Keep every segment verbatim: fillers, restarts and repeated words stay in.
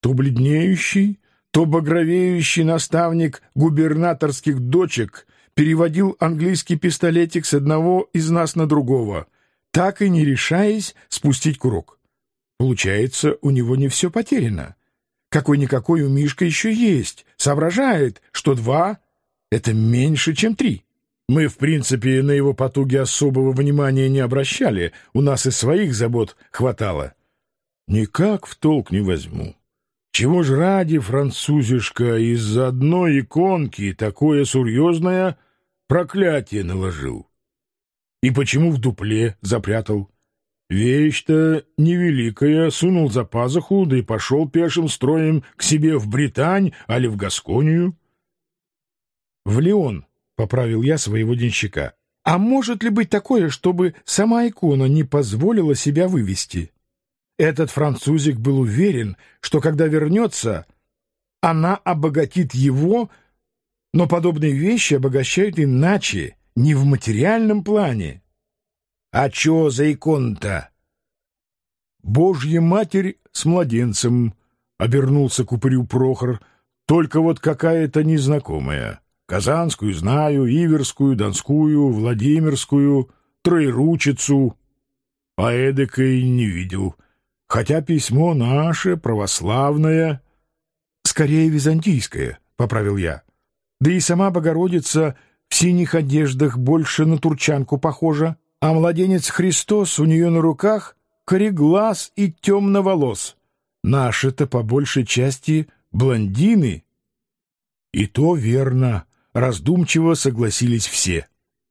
То бледнеющий, то багровеющий наставник губернаторских дочек переводил английский пистолетик с одного из нас на другого, так и не решаясь спустить курок. Получается, у него не все потеряно. Какой-никакой у Мишка еще есть, соображает, что два — это меньше, чем три. Мы, в принципе, на его потуги особого внимания не обращали, у нас и своих забот хватало. Никак в толк не возьму. Чего ж ради французишка из-за одной иконки такое серьезное проклятие наложил? И почему в дупле запрятал? Вещь-то невеликая, сунул за пазуху, да и пошел пешим строем к себе в Британь, али в Гасконию. В Лион, — поправил я своего денщика. А может ли быть такое, чтобы сама икона не позволила себя вывести? Этот французик был уверен, что когда вернется, она обогатит его, но подобные вещи обогащают иначе, не в материальном плане. А чё за икона-то? Божья Матерь с младенцем, — обернулся к упырю Прохор, — только вот какая-то незнакомая. Казанскую знаю, Иверскую, Донскую, Владимирскую, Троеручицу, а эдакой не видел. Хотя письмо наше, православное, скорее византийское, — поправил я. Да и сама Богородица в синих одеждах больше на турчанку похожа, а младенец Христос у нее на руках кореглаз и темноволос. Наши-то по большей части блондины. И то верно, раздумчиво согласились все.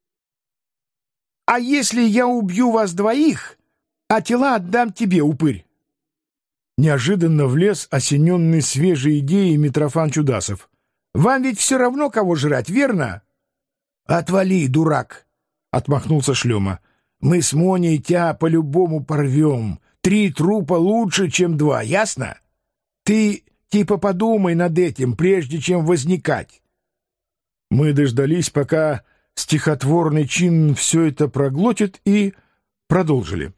— А если я убью вас двоих, а тела отдам тебе, упырь? Неожиданно влез осененный свежей идеей Митрофан Чудасов. — Вам ведь все равно, кого жрать, верно? — Отвали, дурак! — отмахнулся Шлема. — Мы с Моней тебя по-любому порвем. Три трупа лучше, чем два, ясно? Ты типа подумай над этим, прежде чем возникать. Мы дождались, пока стихотворный чин все это проглотит, и продолжили.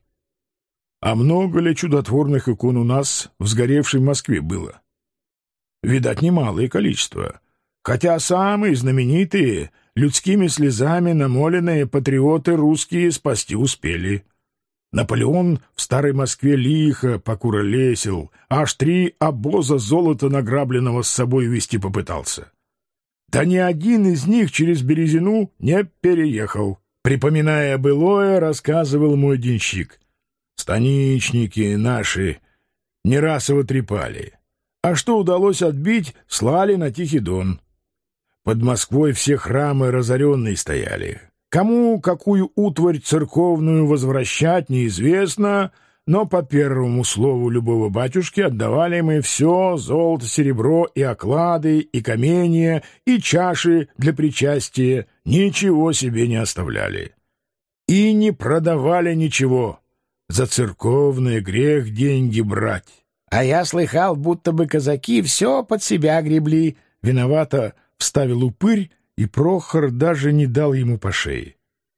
А много ли чудотворных икон у нас в сгоревшей Москве было? Видать, немалое количество. Хотя самые знаменитые, людскими слезами намоленные патриоты русские спасти успели. Наполеон в старой Москве лихо покуролесил, аж три обоза золота награбленного с собой везти попытался. Да ни один из них через Березину не переехал. Припоминая былое, рассказывал мой денщик. Станичники наши не раз его трепали. А что удалось отбить, слали на Тихий Дон. Под Москвой все храмы разоренные стояли. Кому какую утварь церковную возвращать, неизвестно, но по первому слову любого батюшки отдавали мы все — золото, серебро и оклады, и каменья, и чаши для причастия, ничего себе не оставляли. И не продавали ничего. За церковный грех деньги брать. А я слыхал, будто бы казаки все под себя гребли. Виновато вставил упырь, и Прохор даже не дал ему по шее.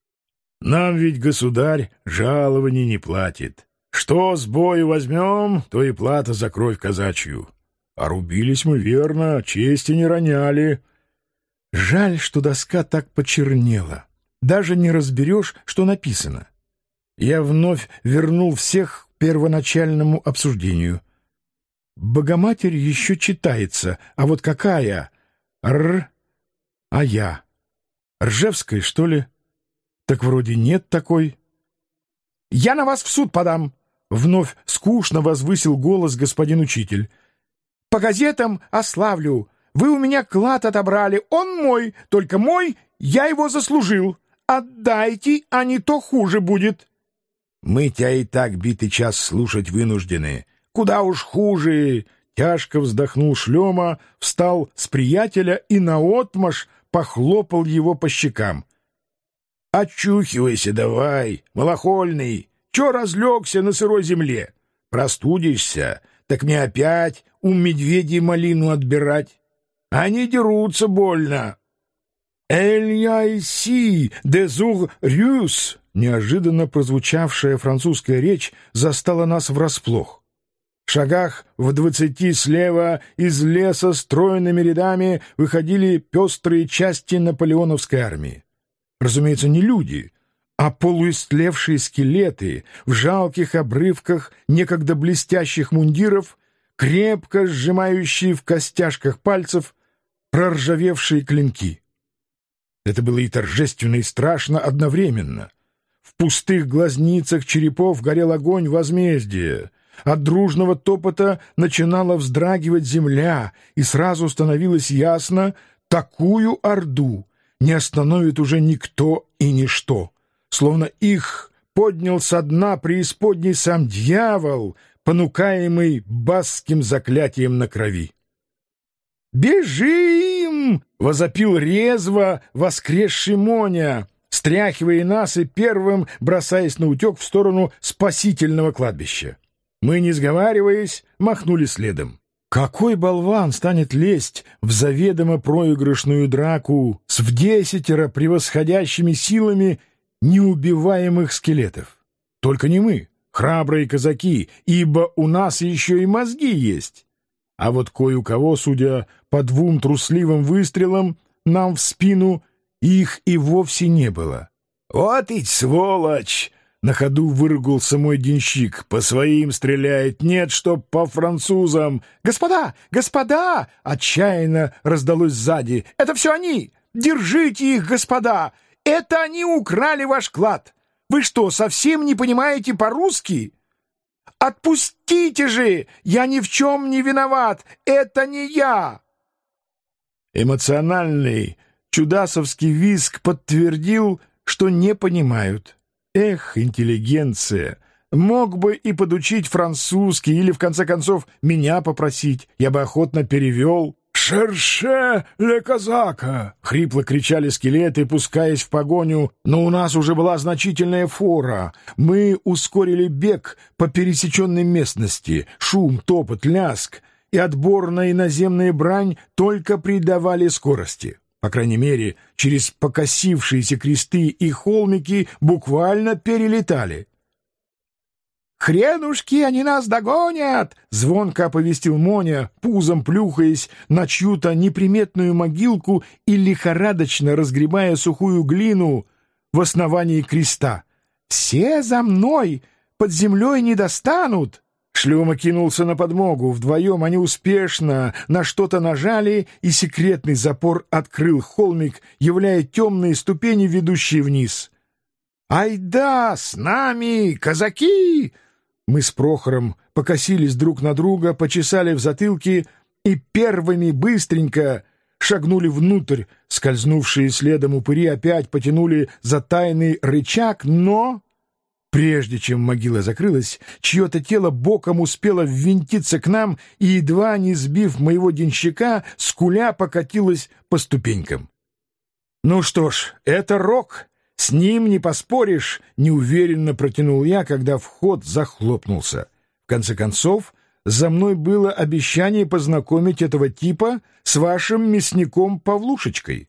Нам ведь государь жалований не платит. Что с бою возьмем, то и плата за кровь казачью. А рубились мы верно, чести не роняли. Жаль, что доска так почернела. Даже не разберешь, что написано. Я вновь вернул всех к первоначальному обсуждению. Богоматерь еще читается, а вот какая? Р, а я. Ржевской, что ли? Так вроде нет такой. — Я на вас в суд подам! — вновь скучно возвысил голос господин учитель. — По газетам ославлю. Вы у меня клад отобрали. Он мой, только мой, я его заслужил. Отдайте, а не то хуже будет. — Мы тебя и так битый час слушать вынуждены. Куда уж хуже! Тяжко вздохнул Шлема, встал с приятеля и наотмашь похлопал его по щекам. — Очухивайся давай, малохольный! Чё разлегся на сырой земле? Простудишься, так мне опять у медведей малину отбирать. Они дерутся больно. — «Эль я иси, дезур рюс!» Неожиданно прозвучавшая французская речь застала нас врасплох. шагах в двадцати слева из леса стройными рядами выходили пестрые части наполеоновской армии. Разумеется, не люди, а полуистлевшие скелеты в жалких обрывках некогда блестящих мундиров, крепко сжимающие в костяшках пальцев проржавевшие клинки. Это было и торжественно, и страшно одновременно. В пустых глазницах черепов горел огонь возмездия. От дружного топота начинала вздрагивать земля, и сразу становилось ясно, такую орду не остановит уже никто и ничто. Словно их поднял со дна преисподней сам дьявол, понукаемый баским заклятием на крови. «Бежим!» — возопил резво воскресший Моня, стряхивая нас и первым бросаясь на утек в сторону спасительного кладбища. Мы, не сговариваясь, махнули следом. Какой болван станет лезть в заведомо проигрышную драку с вдесятеро превосходящими силами неубиваемых скелетов? Только не мы, храбрые казаки, ибо у нас еще и мозги есть. А вот кое у кого, судя по двум трусливым выстрелам нам в спину, их и вовсе не было. «Вот ведь сволочь!» — на ходу выругался мой денщик. «По своим стреляет, нет, чтоб по французам!» «Господа! Господа!» — отчаянно раздалось сзади. «Это все они! Держите их, господа! Это они украли ваш клад! Вы что, совсем не понимаете по-русски? Отпустите же! Я ни в чем не виноват! Это не я!» Эмоциональный чудасовский визг подтвердил, что не понимают. Эх, интеллигенция! Мог бы и подучить французский или, в конце концов, меня попросить. Я бы охотно перевел. «Шерше ле казака!» — хрипло кричали скелеты, пускаясь в погоню, но у нас уже была значительная фора. Мы ускорили бег по пересеченной местности. Шум, топот, ляск и отборная иноземная брань только придавали скорости. По крайней мере, через покосившиеся кресты и холмики буквально перелетали. «Хренушки, они нас догонят!» — звонко оповестил Моня, пузом плюхаясь на чью-то неприметную могилку и лихорадочно разгребая сухую глину в основании креста. «Все за мной! Под землей не достанут!» Шлема кинулся на подмогу. Вдвоем они успешно на что-то нажали, и секретный запор открыл холмик, являя темные ступени, ведущие вниз. «Айда, с нами, казаки!» Мы с Прохором покосились друг на друга, почесали в затылке и первыми быстренько шагнули внутрь. Скользнувшие следом упыри опять потянули за тайный рычаг, но... Прежде чем могила закрылась, чье-то тело боком успело ввинтиться к нам и, едва не сбив моего денщика, скуля покатилась по ступенькам. «Ну что ж, это рок, с ним не поспоришь», — неуверенно протянул я, когда вход захлопнулся. В конце концов, за мной было обещание познакомить этого типа с вашим мясником Павлушечкой.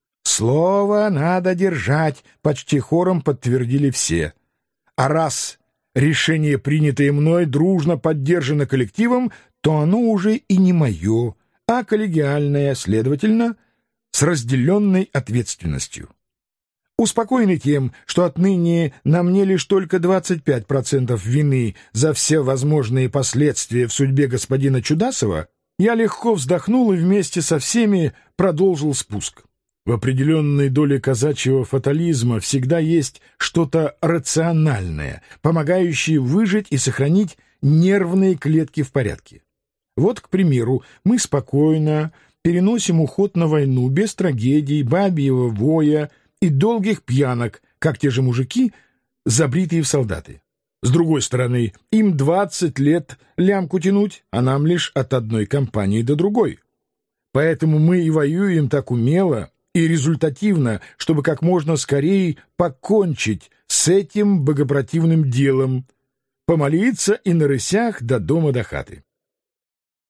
«Слово надо держать», — почти хором подтвердили все. А раз решение, принятое мной, дружно поддержано коллективом, то оно уже и не мое, а коллегиальное, следовательно, с разделенной ответственностью. Успокоенный тем, что отныне на мне лишь только двадцать пять процентов вины за все возможные последствия в судьбе господина Чудасова, я легко вздохнул и вместе со всеми продолжил спуск. В определенной доле казачьего фатализма всегда есть что-то рациональное, помогающее выжить и сохранить нервные клетки в порядке. Вот, к примеру, мы спокойно переносим уход на войну без трагедий, бабьего воя и долгих пьянок, как те же мужики, забритые в солдаты. С другой стороны, им двадцать лет лямку тянуть, а нам лишь от одной компании до другой. Поэтому мы и воюем так умело и результативно, чтобы как можно скорее покончить с этим богопротивным делом, помолиться и на рысях до дома до хаты.